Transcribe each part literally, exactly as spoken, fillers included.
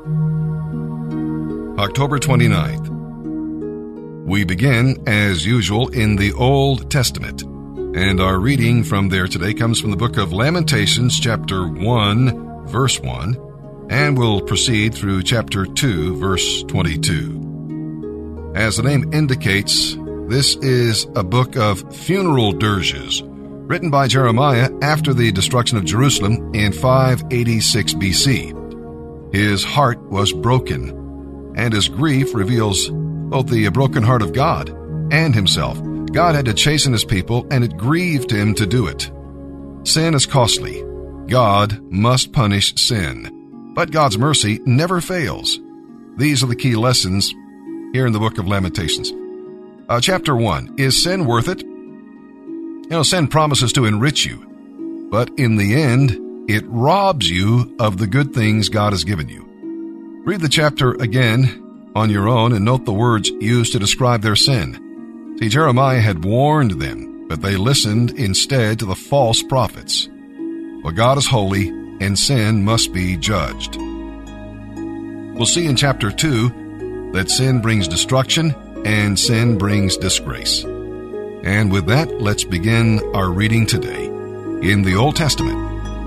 October twenty-ninth. We begin, as usual, in the Old Testament, and our reading from there today comes from the book of Lamentations, chapter one, verse one, and we'll proceed through chapter two, verse twenty-two. As the name indicates, this is a book of funeral dirges, written by Jeremiah after the destruction of Jerusalem in five eighty-six B C. His heart was broken, and his grief reveals both the broken heart of God and himself. God had to chasten his people, and it grieved him to do it. Sin is costly. God must punish sin. But God's mercy never fails. These are the key lessons here in the book of Lamentations. Uh, chapter one, is sin worth it? You know, sin promises to enrich you, but in the end, it robs you of the good things God has given you. Read the chapter again on your own and note the words used to describe their sin. See, Jeremiah had warned them, but they listened instead to the false prophets. Well, God is holy, and sin must be judged. We'll see in chapter two that sin brings destruction and sin brings disgrace. And with that, let's begin our reading today in the Old Testament.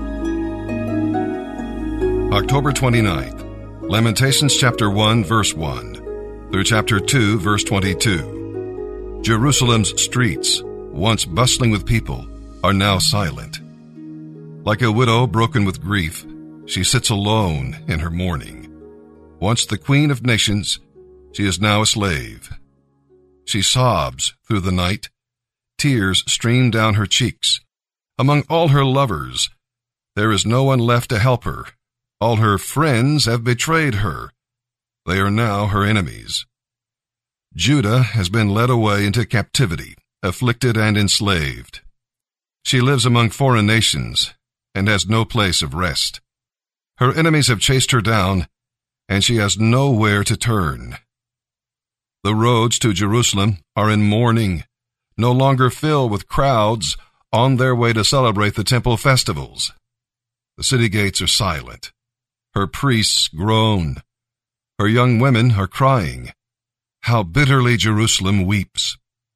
October twenty-ninth. Lamentations chapter one, verse one, through chapter two, verse twenty-two. Jerusalem's streets, once bustling with people, are now silent. Like a widow broken with grief, she sits alone in her mourning. Once the queen of nations, she is now a slave. She sobs through the night. Tears stream down her cheeks. Among all her lovers, there is no one left to help her. All her friends have betrayed her. They are now her enemies. Judah has been led away into captivity, afflicted and enslaved. She lives among foreign nations and has no place of rest. Her enemies have chased her down, and she has nowhere to turn. The roads to Jerusalem are in mourning, no longer filled with crowds on their way to celebrate the temple festivals. The city gates are silent. Her priests groan. Her young women are crying. How bitterly Jerusalem weeps.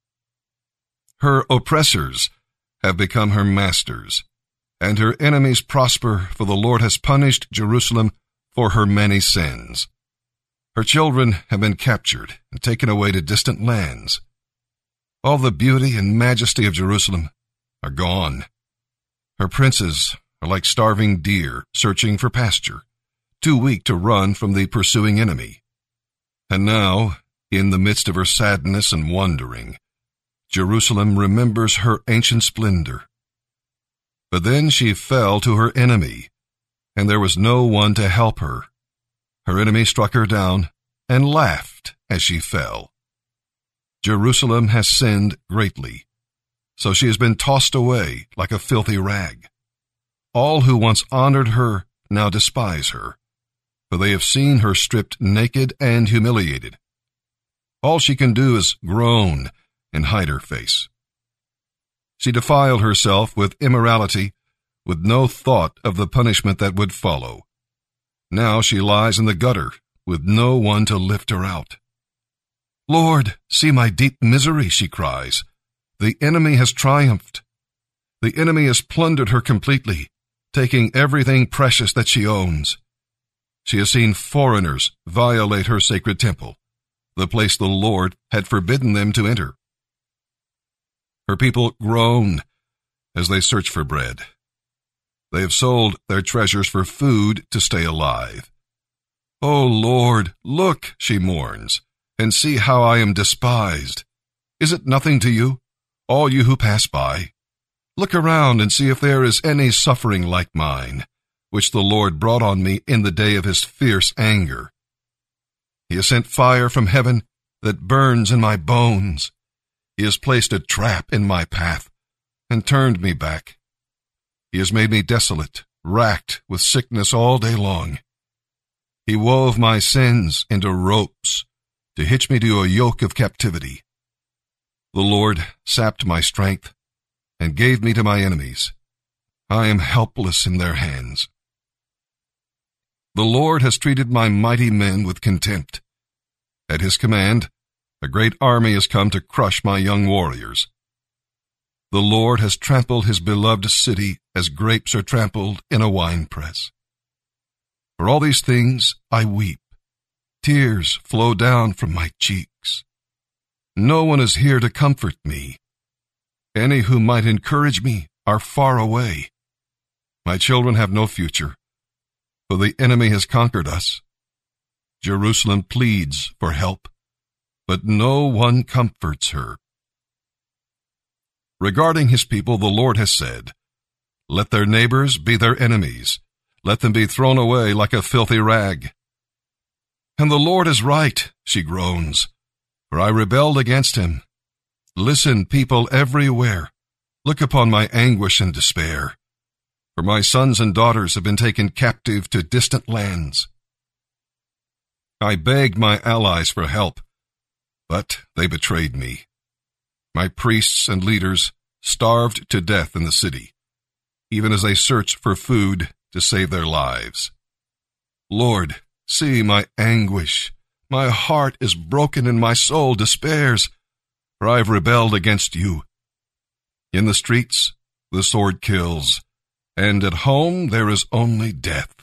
Her oppressors have become her masters, and her enemies prosper, for the Lord has punished Jerusalem for her many sins. Her children have been captured and taken away to distant lands. All the beauty and majesty of Jerusalem are gone. Her princes are like starving deer searching for pasture, too weak to run from the pursuing enemy. And now, in the midst of her sadness and wandering, Jerusalem remembers her ancient splendor. But then she fell to her enemy, and there was no one to help her. Her enemy struck her down and laughed as she fell. Jerusalem has sinned greatly, so she has been tossed away like a filthy rag. All who once honored her now despise her, for they have seen her stripped naked and humiliated. All she can do is groan and hide her face. She defiled herself with immorality, with no thought of the punishment that would follow. Now she lies in the gutter, with no one to lift her out. Lord, see my deep misery, she cries. The enemy has triumphed. The enemy has plundered her completely, taking everything precious that she owns. She has seen foreigners violate her sacred temple, the place the Lord had forbidden them to enter. Her people groan as they search for bread. They have sold their treasures for food to stay alive. "O Lord, look," she mourns, "and see how I am despised. Is it nothing to you, all you who pass by? Look around and see if there is any suffering like mine, which the Lord brought on me in the day of his fierce anger. He has sent fire from heaven that burns in my bones. He has placed a trap in my path and turned me back. He has made me desolate, racked with sickness all day long. He wove my sins into ropes to hitch me to a yoke of captivity. The Lord sapped my strength and gave me to my enemies. I am helpless in their hands." The Lord has treated my mighty men with contempt. At his command, a great army has come to crush my young warriors. The Lord has trampled his beloved city as grapes are trampled in a winepress. For all these things I weep. Tears flow down from my cheeks. No one is here to comfort me. Any who might encourage me are far away. My children have no future, for the enemy has conquered us. Jerusalem pleads for help, but no one comforts her. Regarding his people, the Lord has said, "Let their neighbors be their enemies. Let them be thrown away like a filthy rag." And the Lord is right, she groans, for I rebelled against him. Listen, people everywhere. Look upon my anguish and despair. For my sons and daughters have been taken captive to distant lands. I begged my allies for help, but they betrayed me. My priests and leaders starved to death in the city, even as they searched for food to save their lives. Lord, see my anguish. My heart is broken and my soul despairs, for I have rebelled against you. In the streets, the sword kills, and at home there is only death.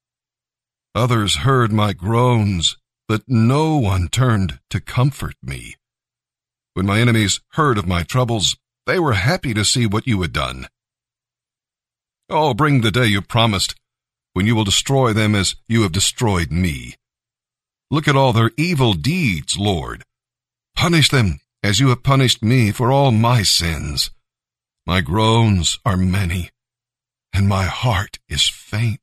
Others heard my groans, but no one turned to comfort me. When my enemies heard of my troubles, they were happy to see what you had done. Oh, bring the day you promised, when you will destroy them as you have destroyed me. Look at all their evil deeds, Lord. Punish them as you have punished me for all my sins. My groans are many, and my heart is faint.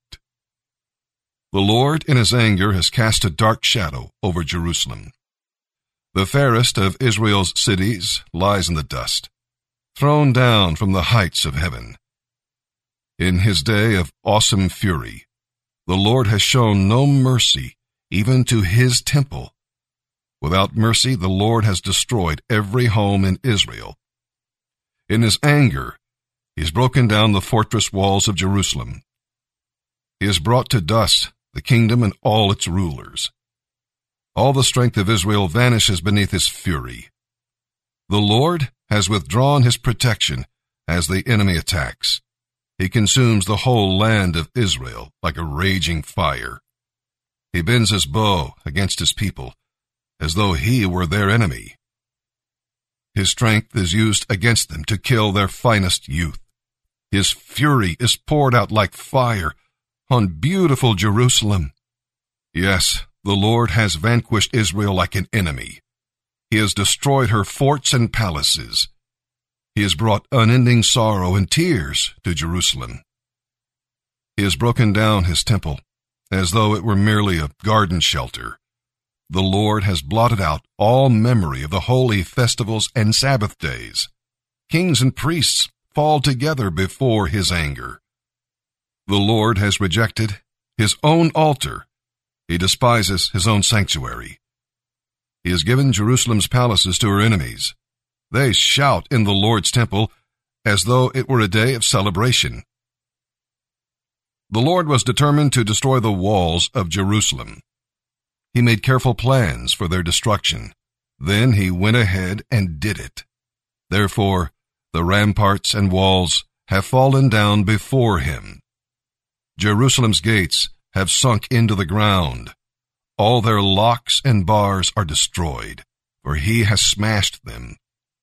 The Lord in his anger has cast a dark shadow over Jerusalem. The fairest of Israel's cities lies in the dust, thrown down from the heights of heaven. In his day of awesome fury, the Lord has shown no mercy even to his temple. Without mercy, the Lord has destroyed every home in Israel. In his anger, he has broken down the fortress walls of Jerusalem. He has brought to dust the kingdom and all its rulers. All the strength of Israel vanishes beneath his fury. The Lord has withdrawn his protection as the enemy attacks. He consumes the whole land of Israel like a raging fire. He bends his bow against his people as though he were their enemy. His strength is used against them to kill their finest youth. His fury is poured out like fire on beautiful Jerusalem. Yes, the Lord has vanquished Israel like an enemy. He has destroyed her forts and palaces. He has brought unending sorrow and tears to Jerusalem. He has broken down his temple as though it were merely a garden shelter. The Lord has blotted out all memory of the holy festivals and Sabbath days. Kings and priests fall together before his anger. The Lord has rejected his own altar. He despises his own sanctuary. He has given Jerusalem's palaces to her enemies. They shout in the Lord's temple as though it were a day of celebration. The Lord was determined to destroy the walls of Jerusalem. He made careful plans for their destruction. Then he went ahead and did it. Therefore, the ramparts and walls have fallen down before him. Jerusalem's gates have sunk into the ground. All their locks and bars are destroyed, for he has smashed them.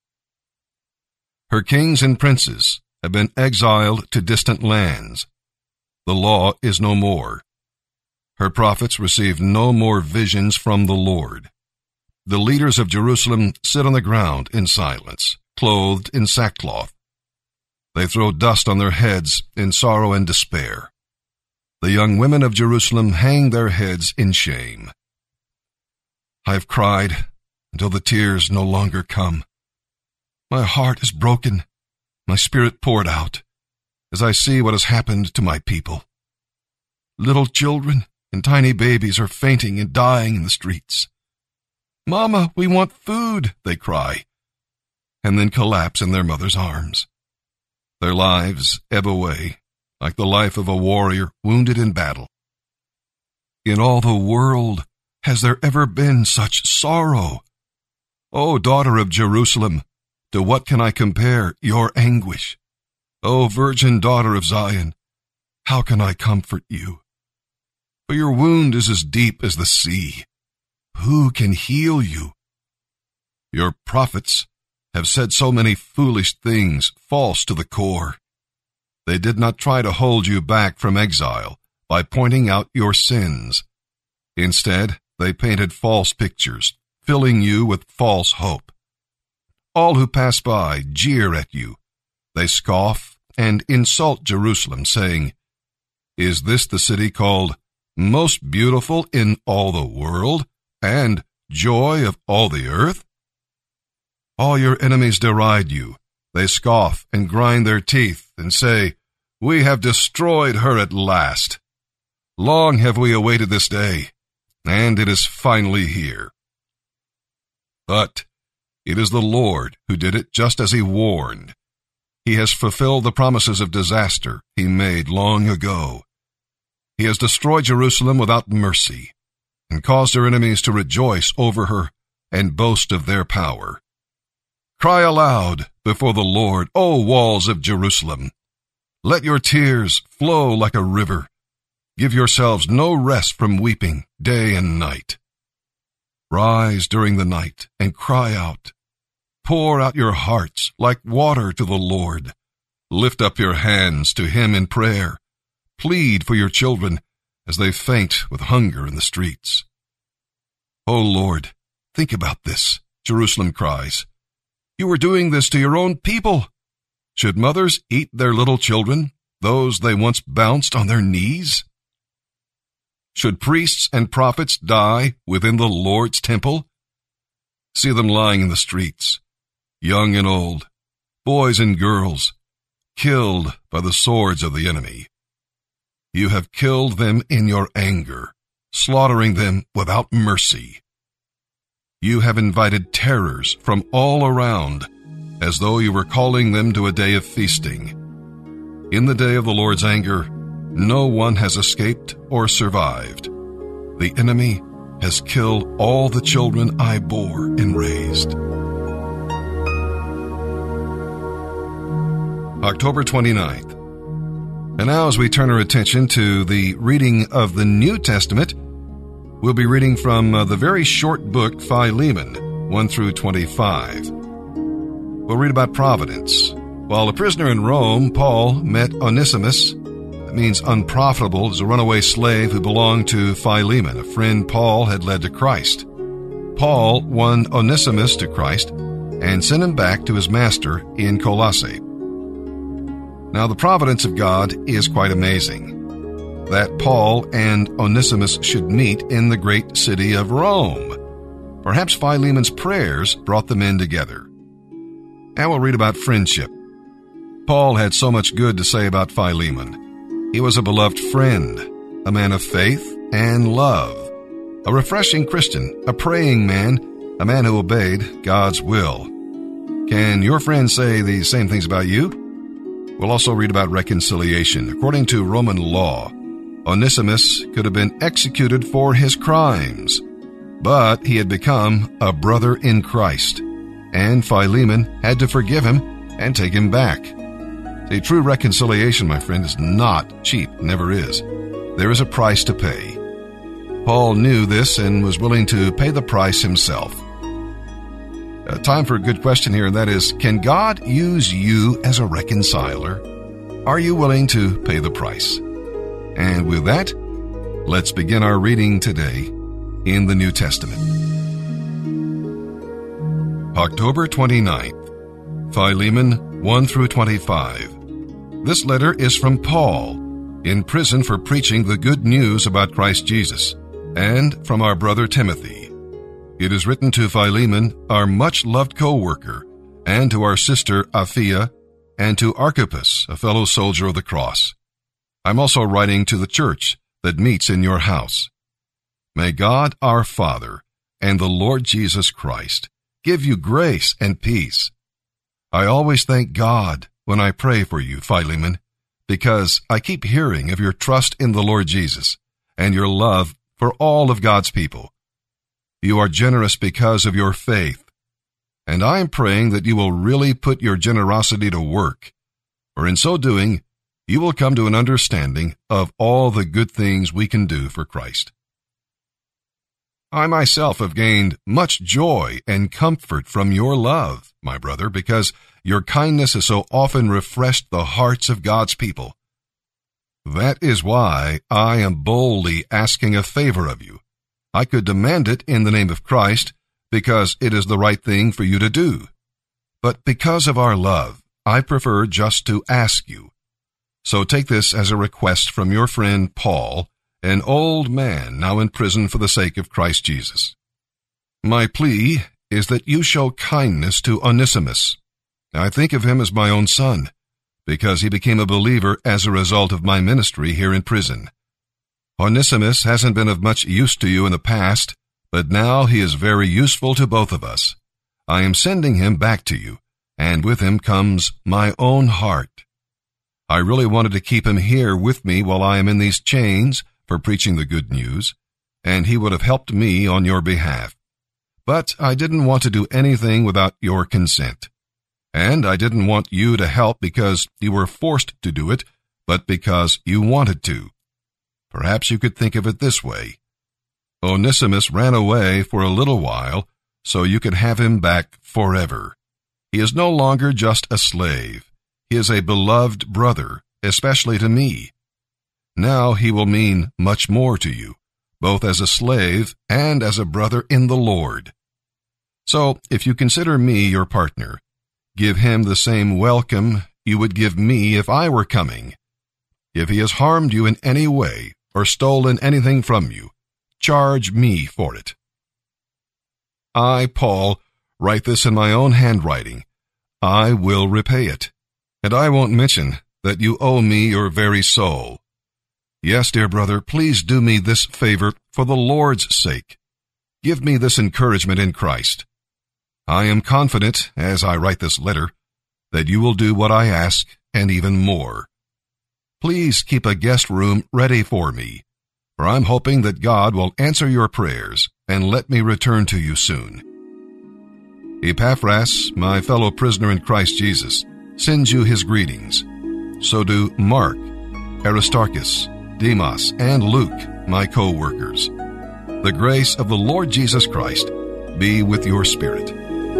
Her kings and princes have been exiled to distant lands. The law is no more. Her prophets receive no more visions from the Lord. The leaders of Jerusalem sit on the ground in silence, clothed in sackcloth. They throw dust on their heads in sorrow and despair. The young women of Jerusalem hang their heads in shame. I have cried until the tears no longer come. My heart is broken, my spirit poured out, as I see what has happened to my people. Little children and tiny babies are fainting and dying in the streets. Mama, we want food, they cry, and then collapse in their mother's arms. Their lives ebb away like the life of a warrior wounded in battle. In all the world, has there ever been such sorrow? O daughter of Jerusalem, to what can I compare your anguish? O virgin daughter of Zion, how can I comfort you? For your wound is as deep as the sea. Who can heal you? Your prophets have said so many foolish things, false to the core. They did not try to hold you back from exile by pointing out your sins. Instead, they painted false pictures, filling you with false hope. All who pass by jeer at you. They scoff and insult Jerusalem, saying, "Is this the city called most beautiful in all the world and joy of all the earth?" All your enemies deride you. They scoff and grind their teeth and say, "We have destroyed her at last. Long have we awaited this day, and it is finally here." But it is the Lord who did it just as he warned. He has fulfilled the promises of disaster he made long ago. He has destroyed Jerusalem without mercy and caused her enemies to rejoice over her and boast of their power. Cry aloud before the Lord, O walls of Jerusalem. Let your tears flow like a river. Give yourselves no rest from weeping day and night. Rise during the night and cry out. Pour out your hearts like water to the Lord. Lift up your hands to him in prayer. Plead for your children as they faint with hunger in the streets. O Lord, think about this, Jerusalem cries. You are doing this to your own people. Should mothers eat their little children, those they once bounced on their knees? Should priests and prophets die within the Lord's temple? See them lying in the streets, young and old, boys and girls, killed by the swords of the enemy. You have killed them in your anger, slaughtering them without mercy. You have invited terrors from all around, as though you were calling them to a day of feasting. In the day of the Lord's anger, no one has escaped or survived. The enemy has killed all the children I bore and raised. October twenty-ninth. And now as we turn our attention to the reading of the New Testament, we'll be reading from uh, the very short book Philemon, one through twenty-five. We'll read about providence. While a prisoner in Rome, Paul met Onesimus. That means unprofitable, as a runaway slave who belonged to Philemon, a friend Paul had led to Christ. Paul won Onesimus to Christ and sent him back to his master in Colossae. Now, the providence of God is quite amazing. That Paul and Onesimus should meet in the great city of Rome. Perhaps Philemon's prayers brought the men together. Now we'll read about friendship. Paul had so much good to say about Philemon. He was a beloved friend, a man of faith and love, a refreshing Christian, a praying man, a man who obeyed God's will. Can your friend say these same things about you? We'll also read about reconciliation. According to Roman law, Onesimus could have been executed for his crimes, but he had become a brother in Christ, and Philemon had to forgive him and take him back. See, true reconciliation, my friend, is not cheap, never is. There is a price to pay. Paul knew this and was willing to pay the price himself. Uh, time for a good question here, and that is, can God use you as a reconciler? Are you willing to pay the price? And with that, let's begin our reading today in the New Testament. October twenty-ninth, Philemon one through twenty-five. This letter is from Paul, in prison for preaching the good news about Christ Jesus, and from our brother Timothy. It is written to Philemon, our much-loved co-worker, and to our sister Apphia, and to Archippus, a fellow soldier of the cross. I'm also writing to the church that meets in your house. May God our Father and the Lord Jesus Christ give you grace and peace. I always thank God when I pray for you, Philemon, because I keep hearing of your trust in the Lord Jesus and your love for all of God's people. You are generous because of your faith, and I am praying that you will really put your generosity to work, for in so doing, you will come to an understanding of all the good things we can do for Christ. I myself have gained much joy and comfort from your love, my brother, because your kindness has so often refreshed the hearts of God's people. That is why I am boldly asking a favor of you. I could demand it in the name of Christ, because it is the right thing for you to do. But because of our love, I prefer just to ask you. So take this as a request from your friend Paul, an old man now in prison for the sake of Christ Jesus. My plea is that you show kindness to Onesimus. I think of him as my own son, because he became a believer as a result of my ministry here in prison. Onesimus hasn't been of much use to you in the past, but now he is very useful to both of us. I am sending him back to you, and with him comes my own heart. I really wanted to keep him here with me while I am in these chains for preaching the good news, and he would have helped me on your behalf. But I didn't want to do anything without your consent. And I didn't want you to help because you were forced to do it, but because you wanted to. Perhaps you could think of it this way. Onesimus ran away for a little while, so you could have him back forever. He is no longer just a slave. He is a beloved brother, especially to me. Now he will mean much more to you, both as a slave and as a brother in the Lord. So, if you consider me your partner, give him the same welcome you would give me if I were coming. If he has harmed you in any way or stolen anything from you, charge me for it. I, Paul, write this in my own handwriting. I will repay it, and I won't mention that you owe me your very soul. Yes, dear brother, please do me this favor for the Lord's sake. Give me this encouragement in Christ. I am confident, as I write this letter, that you will do what I ask and even more. Please keep a guest room ready for me, for I'm hoping that God will answer your prayers and let me return to you soon. Epaphras, my fellow prisoner in Christ Jesus, sends you his greetings. So do Mark, Aristarchus, Demas, and Luke, my co-workers. The grace of the Lord Jesus Christ be with your spirit.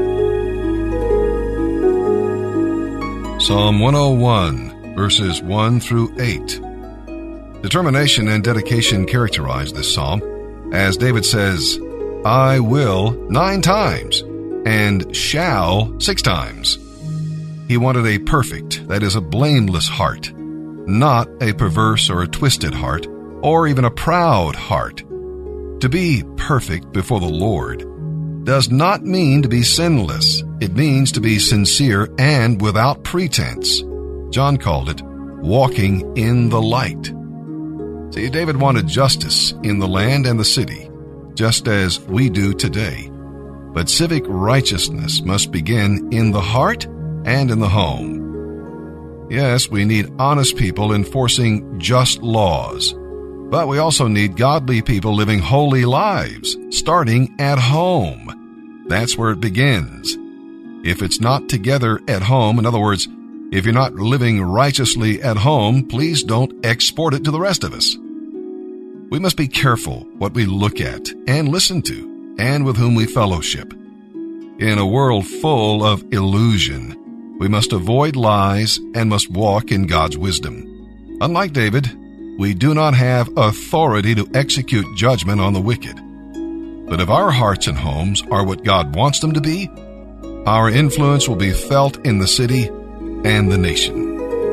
Psalm one oh one, verses one through eight. Determination and dedication characterize this psalm, as David says, I will nine times, and shall six times. He wanted a perfect, that is, a blameless heart, not a perverse or a twisted heart, or even a proud heart. To be perfect before the Lord does not mean to be sinless. It means to be sincere and without pretense. John called it walking in the light. See, David wanted justice in the land and the city, just as we do today. But civic righteousness must begin in the heart and in the home. Yes, we need honest people enforcing just laws, but we also need godly people living holy lives, starting at home. That's where it begins. If it's not together at home, in other words, if you're not living righteously at home, please don't export it to the rest of us. We must be careful what we look at and listen to, and with whom we fellowship. In a world full of illusion, we must avoid lies and must walk in God's wisdom. Unlike David, we do not have authority to execute judgment on the wicked. But if our hearts and homes are what God wants them to be, our influence will be felt in the city and the nation.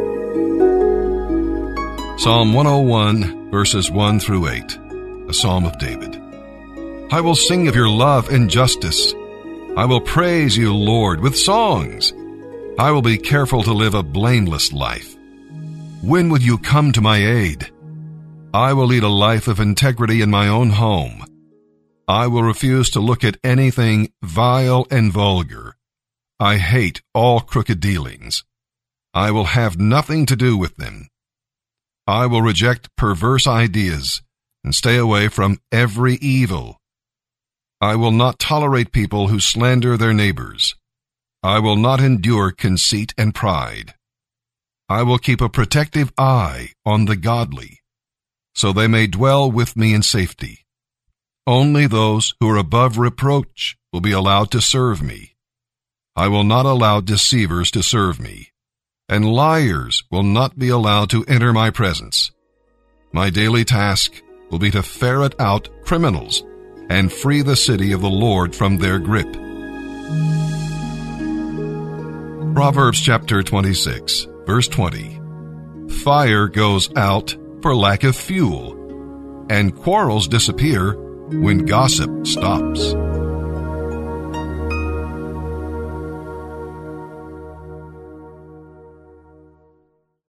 Psalm one oh one, verses one through eight, a psalm of David. I will sing of your love and justice. I will praise you, Lord, with songs. I will be careful to live a blameless life. When will you come to my aid? I will lead a life of integrity in my own home. I will refuse to look at anything vile and vulgar. I hate all crooked dealings. I will have nothing to do with them. I will reject perverse ideas, and stay away from every evil. I will not tolerate people who slander their neighbors. I will not endure conceit and pride. I will keep a protective eye on the godly, so they may dwell with me in safety. Only those who are above reproach will be allowed to serve me. I will not allow deceivers to serve me, and liars will not be allowed to enter my presence. My daily task will be to ferret out criminals and free the city of the Lord from their grip. Proverbs chapter twenty-six, verse twenty. Fire goes out for lack of fuel, and quarrels disappear when gossip stops.